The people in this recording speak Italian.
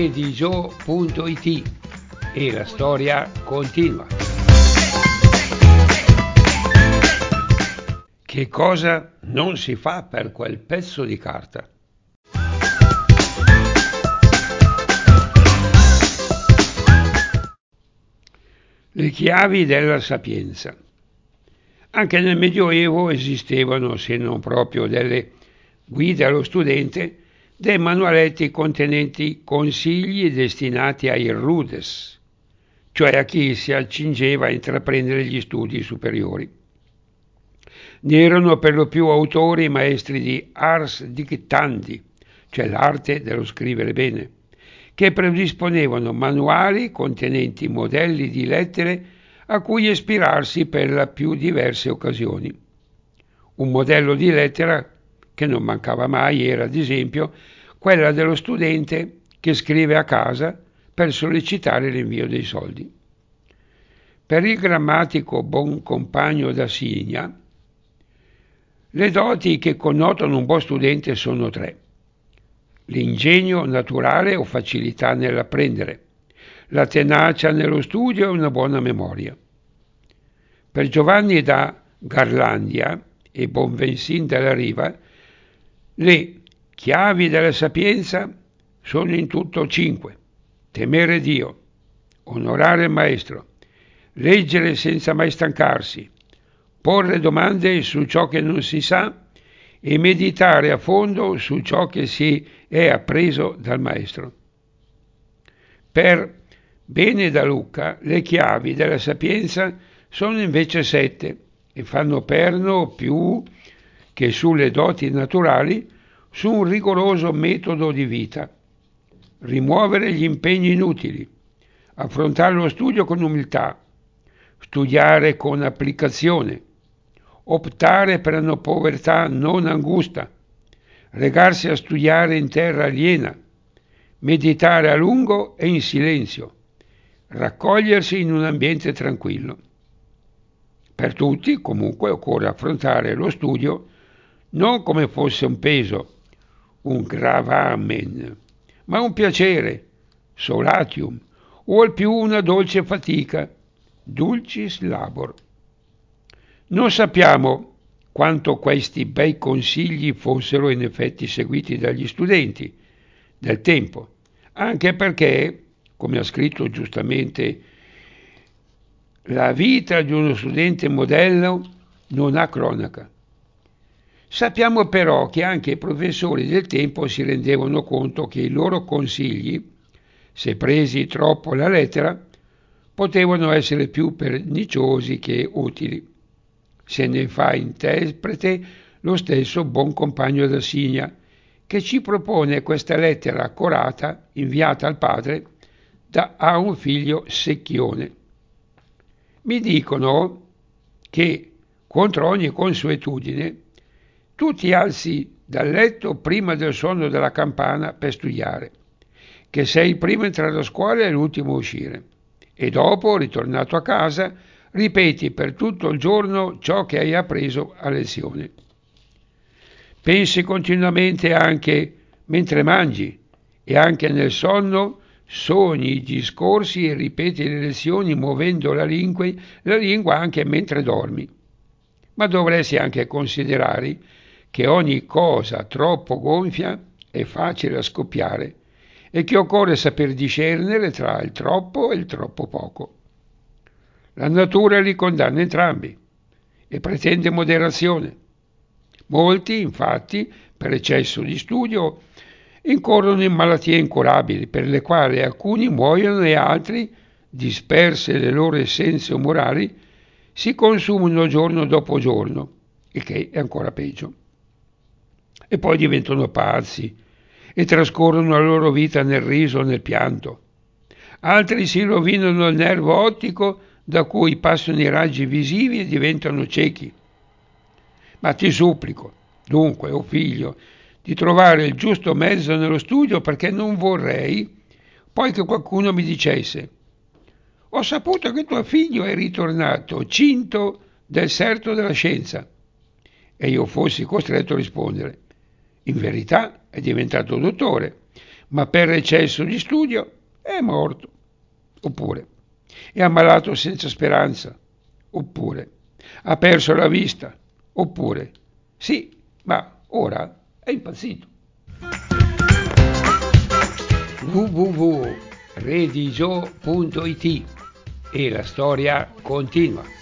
GiovedìGio.it e la storia continua. Che cosa non si fa per quel pezzo di carta? Le chiavi della sapienza. Anche nel Medioevo esistevano, se non proprio delle guide allo studente, dei manualetti contenenti consigli destinati ai rudes, cioè a chi si accingeva a intraprendere gli studi superiori. Ne erano per lo più autori maestri di ars dictandi, cioè l'arte dello scrivere bene, che predisponevano manuali contenenti modelli di lettere a cui ispirarsi per le più diverse occasioni. Un modello di lettera che non mancava mai era, ad esempio, quella dello studente che scrive a casa per sollecitare l'invio dei soldi. Per il grammatico Boncompagno da Signa, le doti che connotano un buon studente sono tre: l'ingegno naturale o facilità nell'apprendere, la tenacia nello studio e una buona memoria. Per Giovanni da Garlandia e Bonvensin della Riva, le chiavi della sapienza sono in tutto 5: temere Dio, onorare il maestro, leggere senza mai stancarsi, porre domande su ciò che non si sa e meditare a fondo su ciò che si è appreso dal maestro. Per Bene da Lucca, le chiavi della sapienza sono invece 7 e fanno perno più che sulle doti naturali su un rigoroso metodo di vita: rimuovere gli impegni inutili, affrontare lo studio con umiltà, studiare con applicazione, optare per una povertà non angusta, regarsi a studiare in terra aliena, meditare a lungo e in silenzio, raccogliersi in un ambiente tranquillo. Per tutti, comunque, occorre affrontare lo studio non come fosse un peso, un gravamen, ma un piacere, solatium, o al più una dolce fatica, dulcis labor. Non sappiamo quanto questi bei consigli fossero in effetti seguiti dagli studenti del tempo, anche perché, come ha scritto giustamente, la vita di uno studente modello non ha cronaca. Sappiamo però che anche i professori del tempo si rendevano conto che i loro consigli, se presi troppo alla lettera, potevano essere più perniciosi che utili. Se ne fa interprete lo stesso Boncompagno da Signa, che ci propone questa lettera accorata inviata al padre a un figlio secchione. Mi dicono che, contro ogni consuetudine, tu ti alzi dal letto prima del suono della campana per studiare, che sei il primo a entrare a scuola e l'ultimo a uscire, e dopo, ritornato a casa, ripeti per tutto il giorno ciò che hai appreso a lezione. Pensi continuamente anche mentre mangi e anche nel sonno sogni i discorsi e ripeti le lezioni muovendo la lingua anche mentre dormi. Ma dovresti anche considerare che ogni cosa troppo gonfia è facile a scoppiare e che occorre saper discernere tra il troppo e il troppo poco. La natura li condanna entrambi e pretende moderazione. Molti, infatti, per eccesso di studio, incorrono in malattie incurabili, per le quali alcuni muoiono e altri, disperse le loro essenze umorali, si consumano giorno dopo giorno, il che è ancora peggio. E poi diventano pazzi e trascorrono la loro vita nel riso o nel pianto. Altri si rovinano il nervo ottico da cui passano i raggi visivi e diventano ciechi. Ma ti supplico, dunque, o figlio, di trovare il giusto mezzo nello studio, perché non vorrei poi che qualcuno mi dicesse: ho saputo che tuo figlio è ritornato cinto del serto della scienza, e io fossi costretto a rispondere: in verità è diventato dottore, ma per eccesso di studio è morto. Oppure è ammalato senza speranza. Oppure ha perso la vista. Oppure sì, ma ora è impazzito. www.redigio.it e la storia continua.